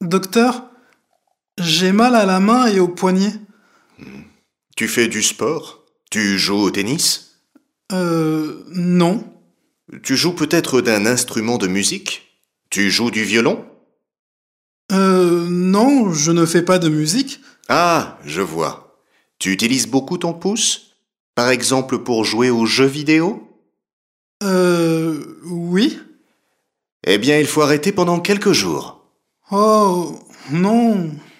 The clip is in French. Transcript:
Docteur, j'ai mal à la main et au poignet. Tu fais du sport? Tu joues au tennis? Non. Tu joues peut-être d'un instrument de musique? Tu joues du violon? Non, je ne fais pas de musique. Ah, je vois. Tu utilises beaucoup ton pouce? Par exemple pour jouer aux jeux vidéo? Oui. Eh bien, il faut arrêter pendant quelques jours. Oh, non.